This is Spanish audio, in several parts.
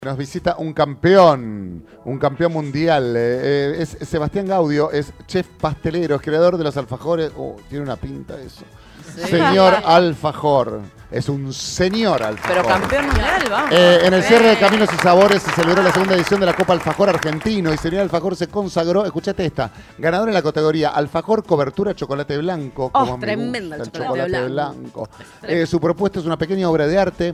Nos visita un campeón mundial. Es Sebastián Gaudio, es chef pastelero, es creador de los alfajores. Tiene una pinta eso. Sí. Señor alfajor. Es un señor alfajor. Pero campeón mundial, vamos. En el cierre de Caminos y Sabores se celebró la segunda edición de la Copa Alfajor Argentino y señor alfajor se consagró, escuchate esta, ganador en la categoría alfajor cobertura chocolate blanco. Oh, tremendo el chocolate blanco. Su propuesta es una pequeña obra de arte.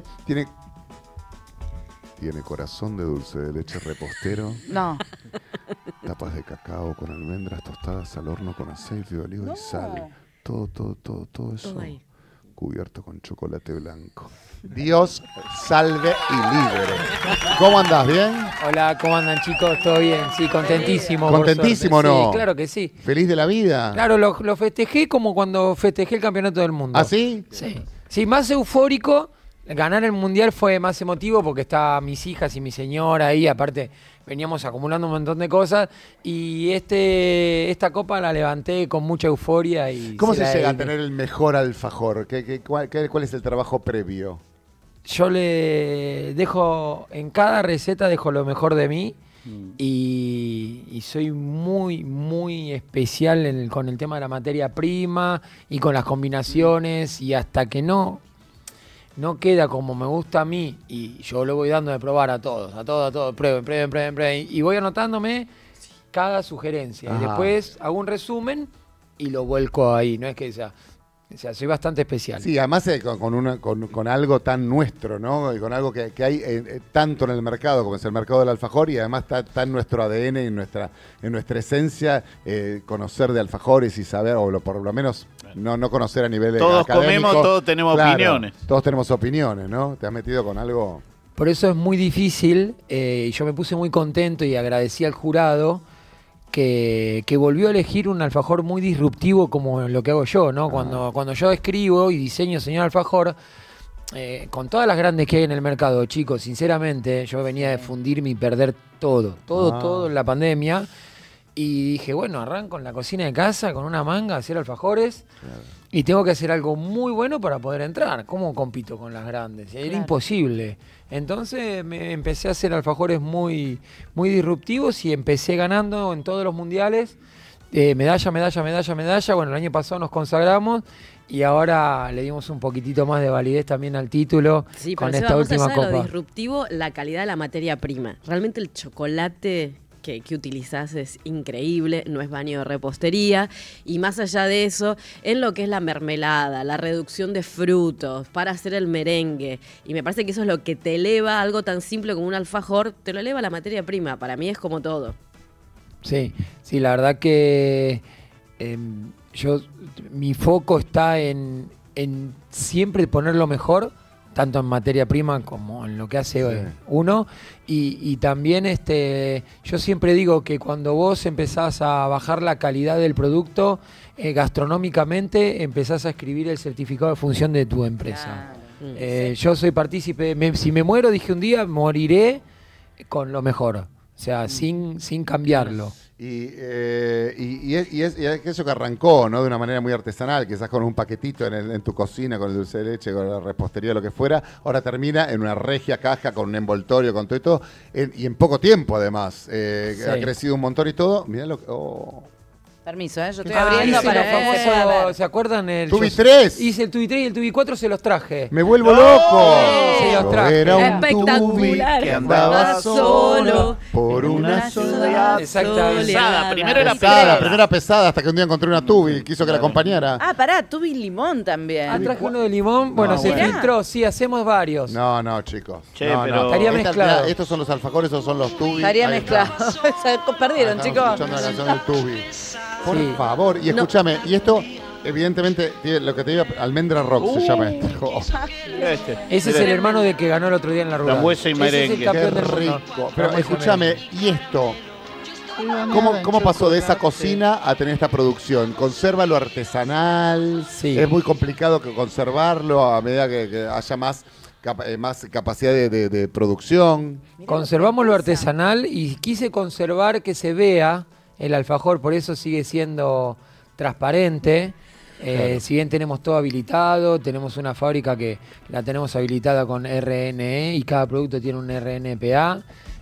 Tiene corazón de dulce de leche repostero. No. Tapas de cacao con almendras tostadas al horno con aceite de oliva y sal. Todo eso cubierto con chocolate blanco. Dios salve y libre. ¿Cómo andás? ¿Bien? Hola, ¿cómo andan, chicos? ¿Todo bien? Sí, contentísimo. ¿Contentísimo o no? Sí, claro que sí. ¿Feliz de la vida? Claro, lo festejé como cuando festejé el campeonato del mundo. ¿Ah, sí? Sí. Sí, más eufórico. Ganar el mundial fue más emotivo porque estaban mis hijas y mi señora ahí. Aparte, veníamos acumulando un montón de cosas. Y esta copa la levanté con mucha euforia. ¿Cómo se llega a tener el mejor alfajor? ¿Cuál es el trabajo previo? Yo le dejo, en cada receta dejo lo mejor de mí. Y soy muy especial con el tema de la materia prima y con las combinaciones. Y hasta que no queda como me gusta a mí, y yo lo voy dando de probar a todos, prueben, y voy anotándome cada sugerencia. Ajá. Y después hago un resumen y lo vuelco ahí, no es que sea... O sea, soy bastante especial. Sí, además con algo tan nuestro, ¿no? Y con algo que hay tanto en el mercado, como es el mercado del alfajor, y además está en nuestro ADN y en nuestra esencia, conocer de alfajores y saber, o por lo menos no conocer a nivel todos académico. Comemos, todos tenemos opiniones. Todos tenemos opiniones, ¿no? Te has metido con algo... Por eso es muy difícil, y yo me puse muy contento y agradecí al jurado que volvió a elegir un alfajor muy disruptivo como lo que hago yo, ¿no? Cuando yo escribo y diseño señor alfajor, con todas las grandes que hay en el mercado, chicos, sinceramente, yo venía de fundirme y perder todo en la pandemia. Y dije, bueno, arranco en la cocina de casa con una manga a hacer alfajores. Claro. Y tengo que hacer algo muy bueno para poder entrar. ¿Cómo compito con las grandes? Era imposible. Entonces me empecé a hacer alfajores muy disruptivos y empecé ganando en todos los mundiales. Medalla. Bueno, el año pasado nos consagramos y ahora le dimos un poquitito más de validez también al título con esta última copa. Lo disruptivo, la calidad de la materia prima. Realmente el chocolate que utilizás es increíble, no es baño de repostería, y más allá de eso, en lo que es la mermelada, la reducción de frutos para hacer el merengue, y me parece que eso es lo que te eleva algo tan simple como un alfajor, te lo eleva la materia prima. Para mí es como todo. Sí, la verdad que mi foco está en siempre poner lo mejor, tanto en materia prima como en lo que hace uno. Y también yo siempre digo que cuando vos empezás a bajar la calidad del producto, gastronómicamente empezás a escribir el certificado de función de tu empresa. Claro. Yo soy partícipe, si me muero, dije un día, moriré con lo mejor. O sea, sin cambiarlo. Y es eso que arrancó, ¿no? De una manera muy artesanal, quizás con un paquetito en tu cocina, con el dulce de leche, con la repostería, lo que fuera, ahora termina en una regia caja, con un envoltorio, con todo y todo, y en poco tiempo además. Ha crecido un montón y todo. Mirá lo que... Permiso, yo estoy abriendo para famoso, ¿se acuerdan? Tubi 3. Hice el Tubi 3 y el Tubi 4 se los traje. ¡Me vuelvo loco! Se los traje. Era un espectacular. Tubi que andaba solo por una soledad. Pesada. Primero era pesada hasta que un día encontré una Tubi y quiso que la acompañara. Pará, Tubi limón también. Traje uno de limón. Bueno, se filtró. Sí, hacemos varios. No, chicos. Pero... Estaría mezclado. ¿Estos son los alfajores o son los Tubi? Estaría mezclado. Perdieron, chicos. Escuchando la canción del Tubi. Por favor, y escúchame, y esto, evidentemente, lo que te digo, Almendra Rock se llama esto. Ese es el hermano de que ganó el otro día en la rueda. Frambuesa y merengue. Ese es el campeón del mundo. Rico. Pero escúchame, ¿y esto? ¿Cómo pasó de esa cocina a tener esta producción? ¿Conserva lo artesanal? Sí. ¿Es muy complicado que conservarlo a medida que haya más capacidad de producción? Conservamos lo artesanal y quise conservar que se vea el alfajor, por eso sigue siendo transparente. Claro. Si bien tenemos todo habilitado, tenemos una fábrica que la tenemos habilitada con RNE y cada producto tiene un RNPA.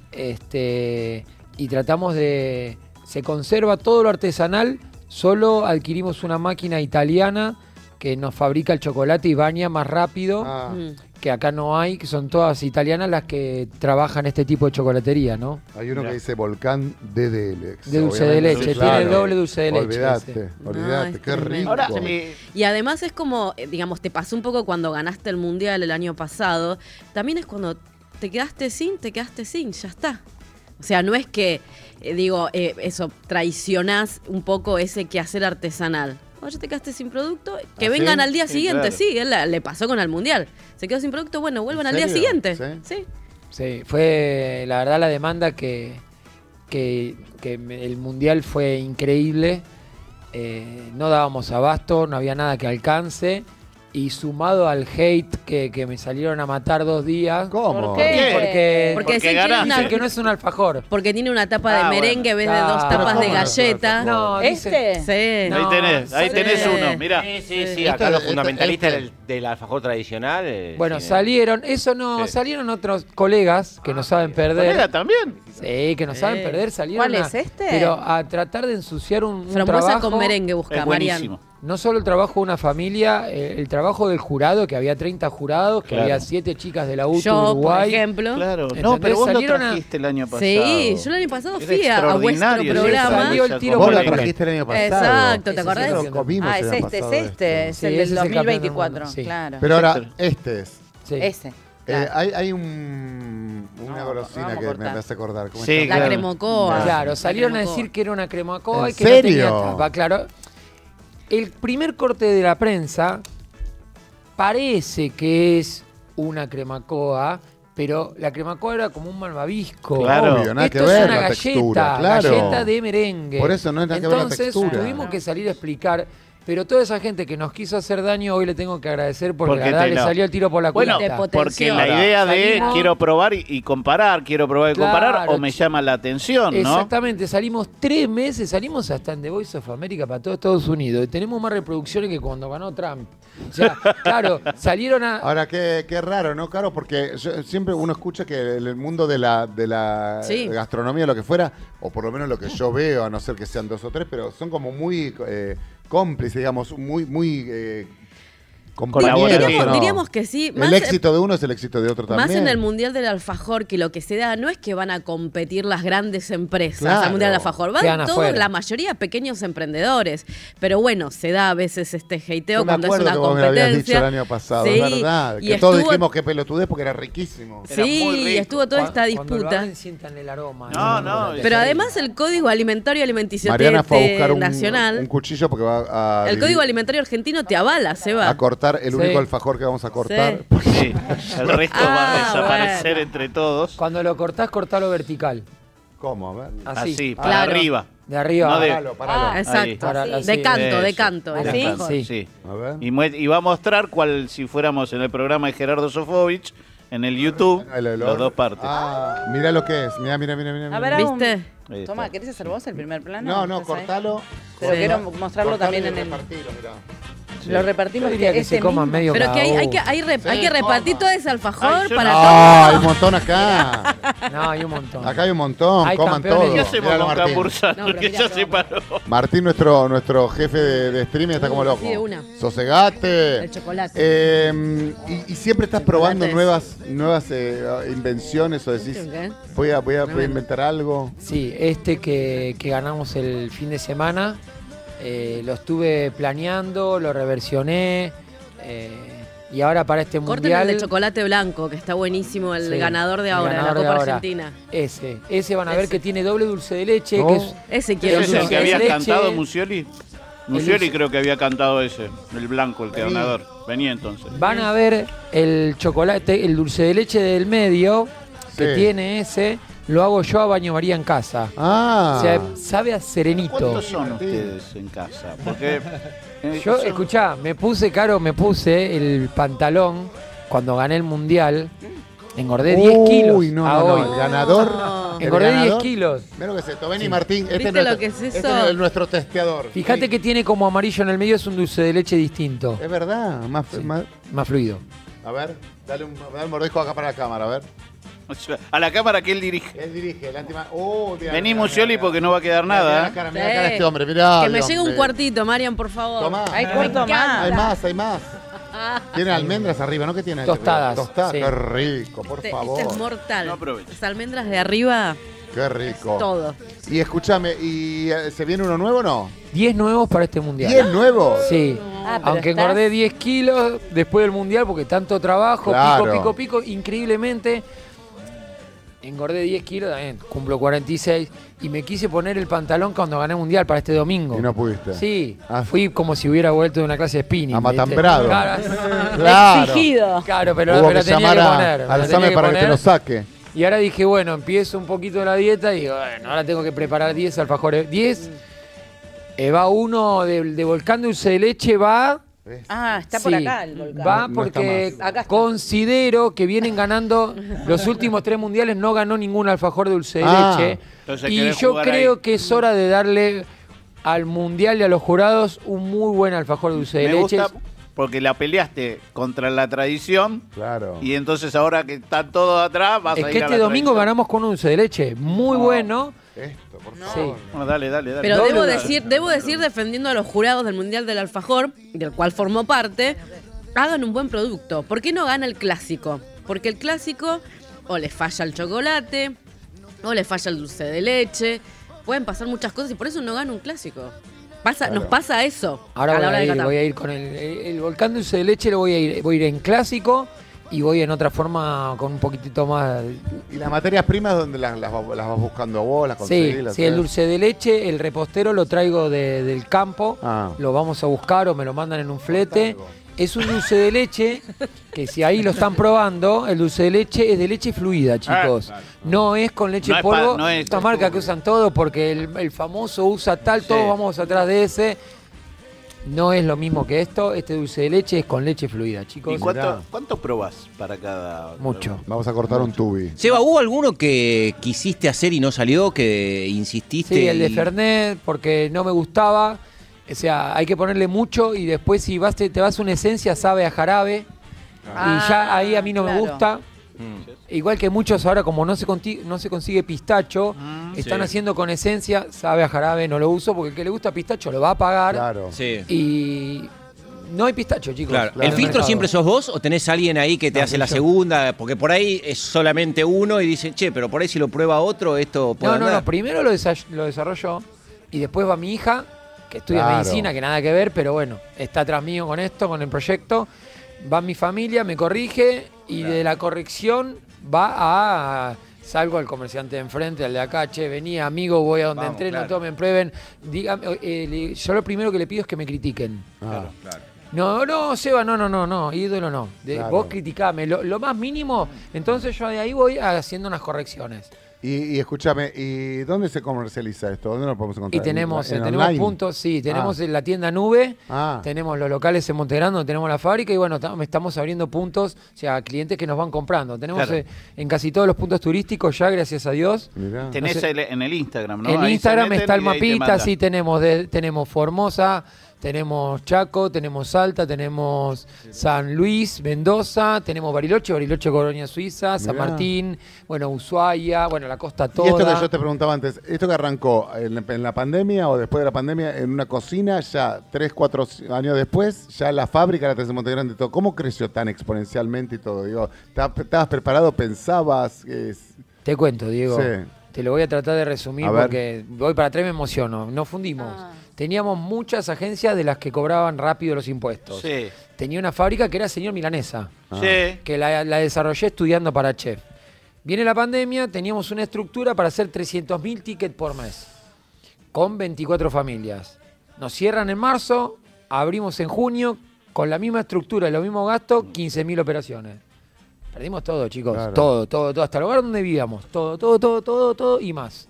Y tratamos de... Se conserva todo lo artesanal, solo adquirimos una máquina italiana que nos fabrica el chocolate y baña más rápido, que acá no hay, que son todas italianas las que trabajan este tipo de chocolatería, ¿no? Hay uno que dice Volcán DDL. De dulce de leche, Sí, claro. tiene doble dulce de leche. Olvídate, No, es qué tremendo. rico. Ahora, Y además es como, digamos, te pasó un poco cuando ganaste el Mundial el año pasado. También es cuando te quedaste sin, ya está. O sea, no es que, eso, traicionás un poco ese quehacer artesanal. O ya te quedaste sin producto, que vengan al día siguiente, claro. sí, él le pasó con el Mundial. Se quedó sin producto, bueno, vuelvan al día serio? siguiente. ¿Sí? Sí. Sí, fue la verdad la demanda que el Mundial fue increíble. No dábamos abasto, no había nada que alcance. Y sumado al hate que me salieron a matar 2 días. ¿Cómo? ¿Por qué? Porque Porque sí tiene ganaste. una- Dicen que no es un alfajor. Porque tiene una tapa de merengue en vez de 2 Claro. tapas ¿Cómo de no? galleta. No, dice- Sí. No, ahí tenés sí. uno, mirá. Sí, Esto- acá los esto- fundamentalistas esto- del alfajor tradicional. Bueno, sí, salieron, eso no, Sí. salieron otros colegas que no saben perder. ¿Colega también? Sí, que no saben perder, salieron. ¿Cuál es este? Pero a tratar de ensuciar un Frambuesa trabajo. con merengue busca, Es Marian. buenísimo. No solo el trabajo de una familia, el trabajo del jurado, que había 30 jurados, que Claro. había 7 chicas de la UTU Yo, por Uruguay. ejemplo. Claro. No, ¿Entendés? pero vos lo Salieron a- trajiste el año pasado. Sí, yo el año pasado Era fui a vuestro extraordinario ese programa. Salió el tiro Vos por la la trajiste el año pasado. Exacto, ¿te Ese acordás? sí Nosotros lo comimos Ah, el es año este, es pasado este, es Sí, el ese del es el campeón del 2024, mundo, sí. claro. Pero ahora, este es. Sí. Ese. claro. Hay una No, golosina vamos a que me cortar. hace acordar. ¿Cómo Sí, se La llama? claro. cremocoa. Claro, salieron a cremocoa. decir que era una cremacoa ¿En y que no tenía serio? tapa. Claro, el primer corte de la prensa parece que es una cremacoa, pero la cremacoa era como un malvavisco. Claro. Obvio, nada Esto que ver es una la galleta, textura, claro. galleta de merengue. Por eso no es nada que ver la Entonces textura. tuvimos que salir a explicar, pero toda esa gente que nos quiso hacer daño hoy le tengo que agradecer porque, Porque la verdad te le la- salió el tiro por la Bueno, culata. Te porque potenció. la Ahora, idea de salimos- quiero probar y comparar, quiero probar y comparar, Claro. o me llama la atención, ¿no? Exactamente, salimos 3 meses, salimos hasta en The Voice of America para todo Estados Unidos y tenemos más reproducciones que cuando ganó Trump. O sea, claro, salieron a... Ahora, qué raro, ¿no, Caro? Porque siempre uno escucha que el mundo de la Sí. gastronomía, lo que fuera, o por lo menos lo que yo veo, a no ser que sean 2 o 3, pero son como muy cómplices, digamos, muy compañeros. Colaborativos. ¿no? Diríamos que sí. El éxito de uno es el éxito de otro también. Más en el Mundial del Alfajor, que lo que se da no es que van a competir las grandes empresas Claro. al Mundial del Alfajor, Quedan van afuera. la mayoría pequeños emprendedores. Pero bueno, se da a veces este hateo Yo me cuando es acuerdo una que vos me lo habías dicho competencia. el año pasado, Sí, es verdad. y Que todos estuvo- dijimos que pelotudez porque era riquísimo. Era muy Sí, rico. y estuvo toda esta Cuando lo disputa. abren, sientan el aroma. No, Pero además el Código Alimentario y Alimenticio Mariana fue a buscar Nacional, un cuchillo porque va a... el Código Alimentario Argentino te avala, Seba. a cortar el Sí. único alfajor que vamos a cortar. Sí. Sí, el resto va a Ah, desaparecer bueno. entre todos. Cuando lo cortás, cortalo vertical. ¿Cómo? A ver. Así, Así, para Claro. arriba. de arriba. No de- Paralo. Ah, exacto. Ahí. Para- así. De canto, de Eso. canto. ¿Así? ¿sí? Sí. Sí. A ver. Y va a mostrar cuál, si fuéramos en el programa de Gerardo Sofovich, en el YouTube, El olor. las 2 partes. Ah, mira lo que es. Mira. A ver, ¿Viste? Ahí está. Toma, ¿querés hacer vos el primer plano? No, ¿Estás ahí? cortalo. Pero Sí. quiero mostrarlo Cortalo también y en el... repartilo, mirá. Lo repartimos Yo diría que este se coman mismo. medio Pero que hay cada que repartir todo ese alfajor Ay, yo para no. todos. Ah, hay un montón acá. No, hay un montón. Acá hay un montón. Hay Coman campeones. todo. ¿Qué hacemos Míralo, con Martín. Capurzano? No, pero que mirá, ya se paró. Martín, nuestro jefe de streaming, está como loco. Sí, de una. Sosegate. El chocolate. Y siempre estás probando Chocolates. nuevas invenciones o decís, ¿Qué? voy a inventar algo. Sí, este que ganamos el fin de semana, lo estuve planeando, lo reversioné y ahora para este Corten mundial... el de chocolate blanco, que está buenísimo, el Sí, ganador de el ahora, ganador la de Copa ahora. Argentina. Ese van a ver Ese. que tiene doble dulce de leche, No. que es... Ese quiero ¿Ese es el yo. que había leche. cantado Musioli? Musioli creo que había cantado ese, el blanco, el Vení. ganador. Venía entonces. Van a ver el chocolate, el dulce de leche del medio, que Sí. tiene ese, lo hago yo a baño María en casa. Ah. O sea, sabe a serenito. ¿Cuántos son ustedes en casa? Porque Yo, son- escuchá, me puse el pantalón cuando gané el mundial. Engordé 10 kilos Uy, no, a no, hoy. no. El ganador. No. Engordé 10 kilos. Mira lo que es esto. Vení, Martín. ¿Viste nuestro, lo que es este eso? es nuestro testeador. Fíjate Vení. que tiene como amarillo en el medio, es un dulce de leche distinto. Es verdad. Más fluido. A ver, dale un mordisco acá para la cámara, a ver. A la cámara que él dirige. Él dirige, el antima. Vení, Musioli, porque no va a quedar nada. Mirá Sí. la cara de este hombre, mirá. Que me Dios llegue un mío. cuartito, Marian, por favor. Tomá. Hay Me corto encanta. más. Hay más. Tiene almendras arriba, ¿no? ¿Qué tiene? Tostadas, Tostadas, sí. qué rico, por Este favor. es mortal. No aproveches. Las almendras de arriba, Qué rico. todo. Y escúchame, ¿y se viene uno nuevo o no? 10 nuevos para este mundial. ¿10 nuevos? Sí. Ah, pero Aunque estás- engordé 10 kilos después del mundial porque tanto trabajo, Claro. pico, increíblemente. Engordé 10 kilos, también cumplo 46 y me quise poner el pantalón cuando gané el mundial para este domingo. Y no pudiste. Sí, Ah. fui como si hubiera vuelto de una clase de spinning. Amatambrado. ¿viste? Claro, Claro. Exigido. claro, pero Hubo me lo que tenía llamar que poner. me al lo SAME tenía para que te poner. lo saque. Y ahora dije, bueno, empiezo un poquito la dieta y digo, bueno, ahora tengo que preparar 10 alfajores. 10, va uno de volcán dulce de leche, va... Ah, está por Sí, acá el volcán. va No está porque más. Acá está. considero que vienen ganando los últimos 3 mundiales, no ganó ningún alfajor de dulce de Ah. leche. Entonces Y querés yo jugar creo ahí. que es hora de darle al mundial y a los jurados un muy buen alfajor de dulce de Me leche. gusta porque la peleaste contra la tradición Claro. y entonces ahora que están todos atrás vas Es a que ir a este la domingo tradición. ganamos con un dulce de leche muy bueno. Esto, por Sí. favor. Bueno, dale. Pero Doble debo decir, defendiendo a los jurados del Mundial del Alfajor, del cual formó parte, hagan un buen producto. ¿Por qué no gana el clásico? Porque el clásico o le falla el chocolate, o le falla el dulce de leche. Pueden pasar muchas cosas y por eso no gana un clásico. Nos pasa eso Ahora a la hora de catar. voy a ir con el volcán dulce de leche, voy a ir en clásico y voy en otra forma con un poquitito más. ¿Y las materias primas dónde las vas buscando vos? ¿Las conseguís? Sí, las sí, el haces? dulce de leche, el repostero lo traigo del campo, Ah. lo vamos a buscar o me lo mandan en un flete. Es un dulce de leche que si ahí lo están probando, el dulce de leche es de leche fluida, chicos. claro. No es con leche No en es polvo. no es- Esta marca que usan todos porque el famoso usa tal, Sí. todos vamos atrás de ese. No es lo mismo que esto. Este dulce de leche es con leche fluida, chicos. ¿Y Mirá. cuánto probás para cada...? Mucho. Vamos a cortar un tubi. Seba, ¿hubo alguno que quisiste hacer y no salió, que insististe? Sí, el de y- Fernet, porque no me gustaba. O sea, hay que ponerle mucho y después si te vas una esencia, sabe a jarabe. Y ya ahí a mí no me claro. gusta. Igual que muchos ahora, como no se consigue pistacho, están sí. haciendo con esencia, sabe a jarabe, no lo uso, porque el que le gusta pistacho lo va a pagar. Claro. Sí. Y no hay pistacho, chicos. Claro. en ¿El el filtro mercado. siempre sos vos o tenés alguien ahí que te No, hace la yo. segunda? Porque por ahí es solamente uno y dicen, che, pero por ahí si lo prueba otro, esto puede No, andar. primero lo desarrollo y después va mi hija, que estudia Claro. medicina, que nada que ver, pero bueno, está atrás mío con esto, con el proyecto. Va mi familia, me corrige y de la corrección va a... Salgo al comerciante de enfrente, al de acá, che, vení amigo, voy a donde Vamos, entreno, claro. tomen, prueben. Dígame, yo lo primero que le pido es que me critiquen. Ah. No, Seba, no, ídolo no. Claro. Vos criticame, lo más mínimo, entonces yo de ahí voy haciendo unas correcciones. Y escúchame, ¿y dónde se comercializa esto? ¿Dónde lo podemos encontrar? Y tenemos, ¿En tenemos online? puntos, sí, tenemos Ah. en la tienda Nube, Ah. tenemos los locales en Montegrande, donde tenemos la fábrica y bueno, estamos abriendo puntos, o sea, clientes que nos van comprando. Tenemos Claro. en casi todos los puntos turísticos ya, gracias a Dios. Mirá. Tenés No sé. en el Instagram, ¿no? En Ahí se Instagram meten está el y ahí te mapita, mandan. sí, tenemos Formosa, tenemos Chaco, tenemos Salta, tenemos San Luis, Mendoza, tenemos Bariloche, Colonia Suiza, San Mirá. Martín, bueno, Ushuaia, bueno, la costa Y esto que toda. yo te preguntaba antes, ¿esto que arrancó en la pandemia o después de la pandemia en una cocina, ya 3, 4 años después, ya la fábrica, la tenés en Montegrande y todo? ¿Cómo creció tan exponencialmente y todo? Digo, ¿estabas preparado? ¿Pensabas? Te cuento, Diego. Sí. Te lo voy a tratar de resumir A ver. porque voy para atrás y me emociono. Nos fundimos. Ah. Teníamos muchas agencias de las que cobraban rápido los impuestos. Sí. Tenía una fábrica que era Señor Milanesa, Sí. que la desarrollé estudiando para chef. Viene la pandemia, teníamos una estructura para hacer 300.000 tickets por mes, con 24 familias. Nos cierran en marzo, abrimos en junio, con la misma estructura y los mismos gastos, 15.000 operaciones. Perdimos todo, chicos. Claro. Todo, hasta el lugar donde vivíamos. Todo y más.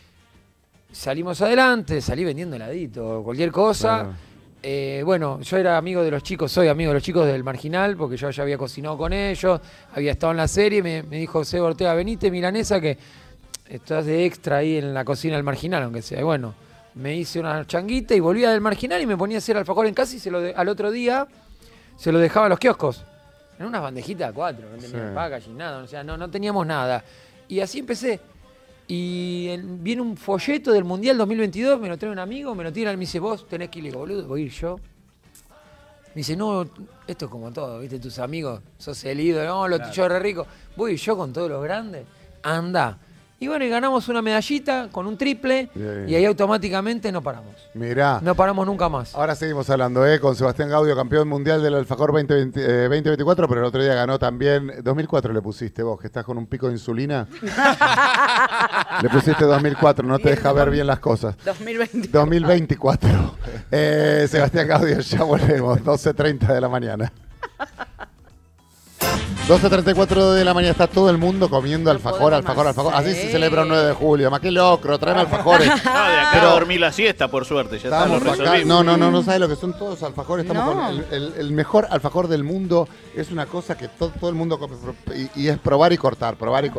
Salimos adelante, salí vendiendo heladito, cualquier cosa. Claro. Bueno, yo era amigo de los chicos, soy amigo de los chicos del Marginal, porque yo ya había cocinado con ellos, había estado en la serie, me dijo Seba Ortega, venite Milanesa, que estás de extra ahí en la cocina del Marginal, aunque sea. Y bueno, me hice una changuita y volvía del Marginal y me ponía a hacer alfajor en casa y al otro día se lo dejaba a los kioscos. En unas bandejitas de 4, no tenía packaging, nada, o sea, no teníamos nada. Y así empecé. Y viene un folleto del Mundial 2022, me lo trae un amigo, me lo tira y me dice, vos tenés que ir. Le digo, boludo, voy a ir yo. Me dice, no, esto es como todo, ¿viste? Tus amigos, sos el ídolo, no, los tuyos re ricos. Voy yo con todos los grandes, anda. Y bueno, y ganamos una medallita con un triple y ahí automáticamente no paramos. Mirá. No paramos nunca más. Ahora seguimos hablando, con Sebastián Gaudio, campeón mundial del Alfajor 2024, pero el otro día ganó también, 2004 le pusiste vos, que estás con un pico de insulina. Le pusiste 2004, no te deja ver bien las cosas. 2024. Sebastián Gaudio, ya volvemos, 12:30 de la mañana. 12:34 de la mañana, está todo el mundo comiendo alfajor. Así se celebra un 9 de julio. Más que locro, traen alfajores. De acá a dormir la siesta, por suerte. Ya Estamos está, lo acá. resolvimos. No sabes lo que son todos alfajores. Estamos con el mejor alfajor del mundo. Es una cosa que todo el mundo come. Y es probar y cortar.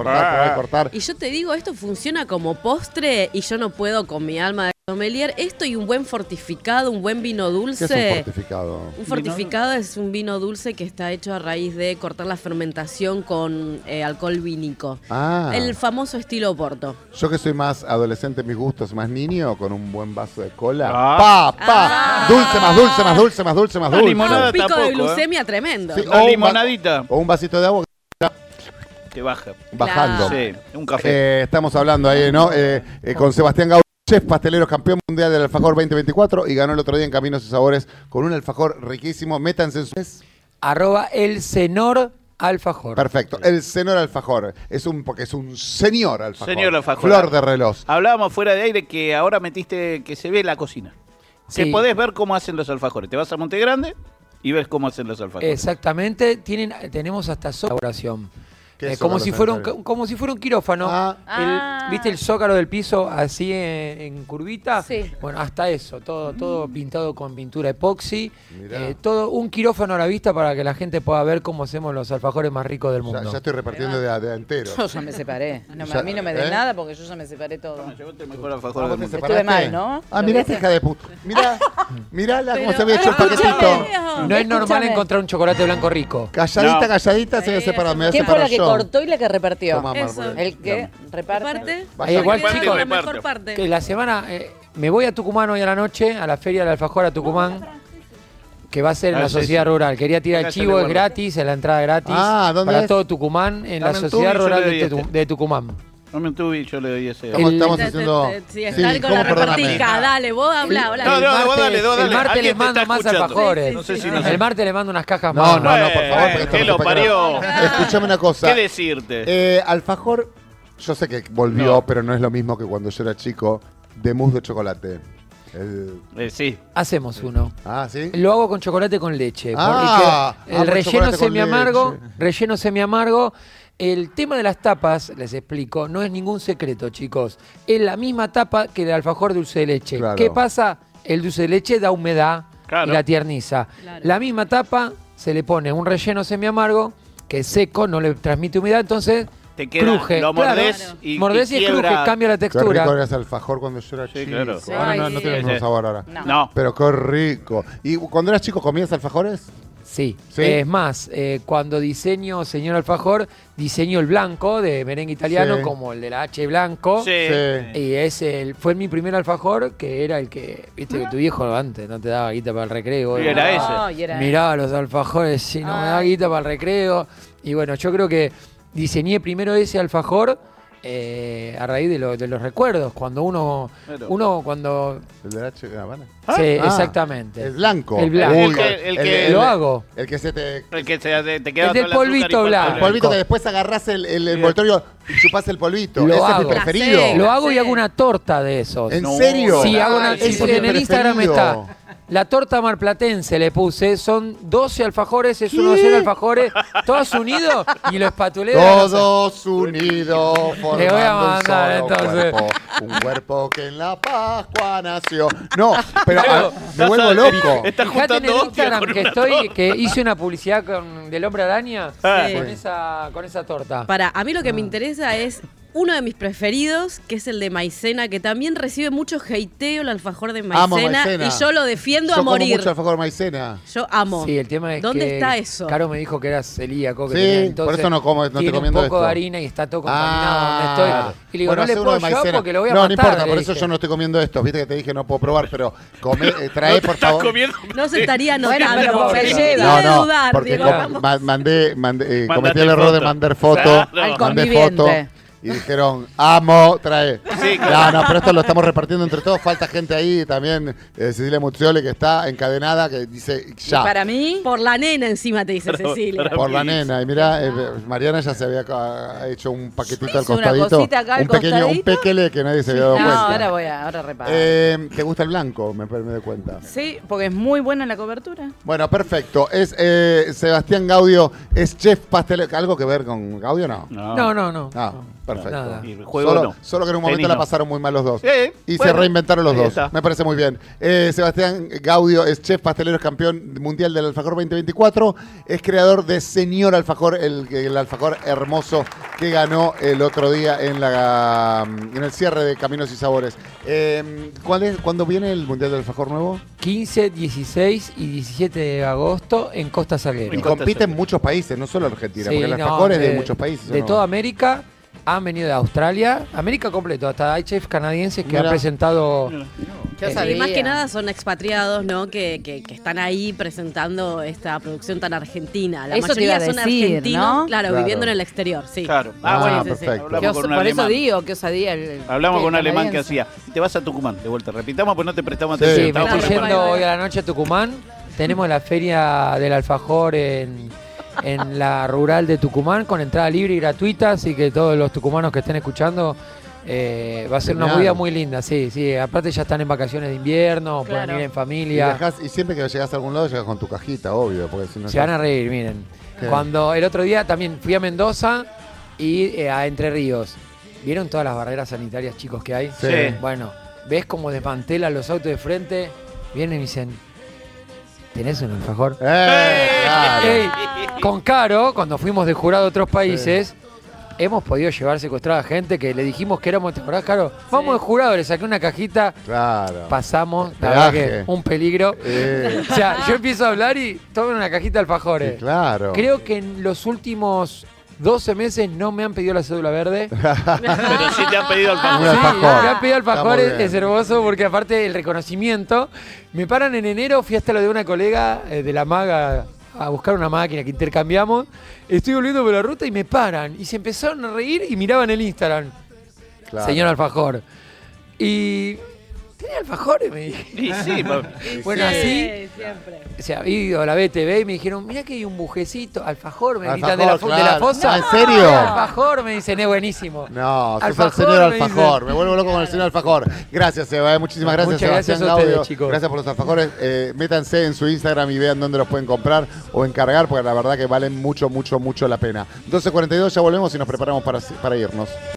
Y yo te digo, esto funciona como postre y yo no puedo con mi alma de sommelier. Esto y un buen fortificado, un buen vino dulce. ¿Qué es un fortificado? Un fortificado es un vino dulce que está hecho a raíz de cortar la fermentación con alcohol vínico. El famoso estilo Porto. Yo que soy más adolescente en mis gustos, más niño, con un buen vaso de cola. Dulce, más dulce. Limonada Un pico tampoco, de glucemia tremendo. Sí, Una limonadita. O un vasito de agua Te baja. bajando. Sí, un café. Estamos hablando ahí, ¿no? Con Sebastián Gaudio, chef pastelero, campeón mundial del alfajor 2024 y ganó el otro día en Caminos y Sabores con un alfajor riquísimo. Métanse en su... @elsenor alfajor. Perfecto. El señor alfajor. Porque es un señor alfajor. Señor alfajor. Flor de reloj. Hablábamos fuera de aire que ahora metiste que se ve la cocina. Sí. Que podés ver cómo hacen los alfajores. Te vas a Montegrande y ves cómo hacen los alfajores. Exactamente. Tenemos hasta elaboración. ¿Qué es como zócalo si fuera sanitario? como si fuera un quirófano. ¿Viste el zócalo del piso así en curvita? Sí. Bueno, hasta eso, todo pintado con pintura epoxi. Mirá. Todo un quirófano a la vista para que la gente pueda ver cómo hacemos los alfajores más ricos del mundo. Ya estoy repartiendo de entero. Yo ya me separé. Ya, A mí no me des ¿eh? nada porque yo ya me separé todo. Llévate el mejor alfajor ¿Vos del te mundo. separaste? Estuve mal, ¿no? Mirá esta hija de puta. Mirala cómo se había hecho el escúchame. paquetito. No es normal Escúchame. encontrar un chocolate blanco rico. Calladita se había separado. Me había ¿Quién fue la separado que yo. cortó y la que repartió? Toma, Eso. Marvel. El que reparte. Aparte, Vaya, igual, porque chicos, la reparte. mejor parte. Que la semana me voy a Tucumán hoy a la noche, a la Feria del Alfajor a Tucumán, que va a ser en la sí, Sociedad sí. Rural. Quería tirar el Acá se chivo, le es guarda. gratis, es la entrada gratis. ¿Dónde para es? todo Tucumán, en la Dame un Sociedad tubo y yo Rural le doy de Tucumán. No me tuve y yo le doy ese. Estamos haciendo... Sí, está con ¿cómo? la Perdóname. repartija. Dale, vos habla. No, El vos dale. el martes Alguien les te mando está más escuchando. alfajores. No sé si El martes les mando unas cajas No, más. por favor, porque esto ¿Qué no lo se puede parió? Escuchame una cosa. ¿Qué decirte? Alfajor, yo sé que volvió, No. pero no es lo mismo que cuando yo era chico, de mousse de chocolate. Sí. Hacemos uno. ¿Sí? Lo hago con chocolate con leche. Ah, porque el amo relleno chocolate con semi-amargo, leche. relleno semi-amargo. El tema de las tapas, les explico, no es ningún secreto, chicos. Es la misma tapa que el alfajor dulce de leche. Claro. ¿Qué pasa? El dulce de leche da humedad Claro. y la tierniza. Claro. La misma tapa se le pone un relleno semi-amargo que es seco, no le transmite humedad, entonces Te queda, cruje. lo Claro. mordés y Mordés y cruje, quiebra. cambia la Qué textura. rico era ese alfajor cuando yo era Sí, chico. claro. Ahora no Ay, tiene sí. el mismo Sí. sabor ahora. No. Pero qué rico. ¿Y cuando eras chico comías alfajores? Sí. ¿Sí? Es más, cuando diseño Señor Alfajor, diseño el blanco de merengue italiano Sí. como el de la H blanco. Sí. Y fue mi primer alfajor, que era el que, viste que tu viejo antes no te daba guita para el recreo. Y era ese. No, y era Mirá los alfajores, si no me da guita para el recreo. Y bueno, yo creo que diseñé primero ese alfajor a raíz de los recuerdos. Cuando uno cuando... ¿El de H Habana? Sí, Ah, exactamente. El blanco. El blanco. Uy, El que- Lo hago. El que se te... El que te queda El del todo azúcar polvito y falta blanco. El polvito que después agarrás el envoltorio y chupás el polvito. Lo Ese es mi hago. preferido. Sí. Lo hago y hago una torta de esos. ¿En No. serio? Sí, hago una. Ese sí, es en mi el Instagram preferido. está. La torta marplatense le puse. Son 12 alfajores, es unos 100 alfajores, todos unidos y lo espatuleo. Todos unidos formando Le voy a un mandar, solo entonces. cuerpo. Un cuerpo que en la Pascua nació. No, pero Pero, me vuelvo loco. Está Fíjate en el juntando hostia Instagram con que una estoy, torta. que hice una publicidad del Hombre Araña Ah, Sí. con esa torta. A mí lo que me interesa es uno de mis preferidos, que es el de maicena, que también recibe mucho hateo, el alfajor de Amo maicena, maicena. y yo lo defiendo Yo a como morir. mucho alfajor de maicena. Yo amo. Sí, el tema es ¿Dónde que está eso? Caro me dijo que era celíaco. Que Sí, tenía, por entonces eso no estoy tiene comiendo un poco esto. de harina y está todo contaminado donde estoy. Claro. Y le digo, Bueno, no le hace uno puedo de llevar maicena. porque lo voy a no, matar. no importa, le por eso dije. yo no estoy comiendo esto. Viste que te dije no puedo probar, pero trae, No te por estás favor. comiendo. No se estaría Bueno, notando. pero se Ni lleva. de No, dudar, porque Diego, vamos. mandé, Mándate cometí el error de foto. mandar foto. Claro. Al Mandé conviviente. foto. Y dijeron, amo, trae. Sí, claro. No, pero esto lo estamos repartiendo entre todos. Falta gente ahí. También Cecilia Muzzioli, que está encadenada, que dice Y ya. para mí, Por la nena encima te dice Cecilia. para- Por la nena. Y mirá, Mariana ya se había hecho un paquetito al hice una costadito. cosita acá al Un pequeño, un costadito. pequele que nadie se había dado no, cuenta. ahora reparo. ¿Te gusta el blanco? Me doy cuenta. Sí, porque es muy buena la cobertura. Bueno, perfecto. Es Sebastián Gaudio, es chef pastelero. ¿Algo que ver con Gaudio? No. No. Ah, perfecto. Nada. Y el juego Solo, no. solo que en un momento Tenis la no. pasaron muy mal los dos. Y se bueno, reinventaron los ahí dos. está. Me parece muy bien. Sebastián Gaudio es chef pastelero, es campeón mundial del Alfajor 2024. Es creador de Señor Alfajor, el alfajor hermoso que ganó el otro día en el cierre de Caminos y Sabores. ¿Cuándo viene el Mundial del Alfajor nuevo? 15, 16 y 17 de agosto en Costa Salguero. Y Costa compite en Salguero. muchos países, no solo Argentina, Sí, porque el no, alfajor es de muchos países. ¿o De no? toda América. Han venido de Australia, América completo, hasta hay chefs canadienses que Mira. han presentado. Qué Y sabía. más que nada son expatriados, ¿no? Que están ahí presentando esta producción tan argentina. La Eso te iba mayoría a son decir, argentinos, ¿no? claro, Claro. viviendo en el exterior, sí. Claro. Ah, sí, sí. perfecto. Hablamos con un Por eso alemán. digo que osadía Hablamos que con un alemán que canadiense. hacía. Te vas a Tucumán, de vuelta. Repitamos, pues no te prestamos Sí, atención. Sí, me Estábamos estoy Bueno, yendo bueno. hoy a la noche a Tucumán. Tenemos la feria del alfajor en la rural de Tucumán con entrada libre y gratuita, así que todos los tucumanos que estén escuchando va a ser una Genial. movida muy linda, sí. Aparte ya están en vacaciones de invierno, pueden Claro. ir en Y, familia. y siempre que llegas a algún lado llegas con tu cajita, obvio. Porque si no Se van a reír, miren. ¿Qué? Cuando el otro día también fui a Mendoza y a Entre Ríos. ¿Vieron todas las barreras sanitarias, chicos, que hay? Sí. Bueno, ves cómo desmantelan los autos de frente, vienen y dicen, ¿tenés un alfajor? Claro. Ey, con Caro, cuando fuimos de jurado a otros países, hemos podido llevar secuestrada gente que le dijimos que éramos, ¿te acordás, Caro? Vamos de jurado, le saqué una cajita, Claro. pasamos, la verdad Peaje. que un peligro. O sea, yo empiezo a hablar y toman una cajita de alfajores. Sí, claro. Creo que en los últimos 12 meses no me han pedido la cédula verde. Pero sí te han pedido el Un favor. Sí, alfajor. me han pedido Está alfajores, muy bien. es hermoso porque aparte del reconocimiento, me paran en enero, fui hasta lo de una colega de la maga a buscar una máquina que intercambiamos, estoy volviendo por la ruta y me paran y se empezaron a reír y miraban el Instagram, Claro. señor alfajor. Y... ¿tenés alfajores? Me dije. Y sí, Bueno, así, siempre. o sea, ido a la BTV y me dijeron, mirá que hay un bujecito, alfajor, me gritan Alfajor, de la claro. fosa. ¿En serio? Alfajor, me dicen, es buenísimo. No, sos el Alfajor, señor me Alfajor. dicen. Me vuelvo loco con el señor Alfajor. Gracias, Seba. Muchísimas gracias, Muchas gracias Sebastián a ustedes, Gaudio. chicos. Gracias por los alfajores. Métanse en su Instagram y vean dónde los pueden comprar o encargar, porque la verdad que valen mucho, mucho, mucho la pena. 12:42, ya volvemos y nos preparamos para irnos.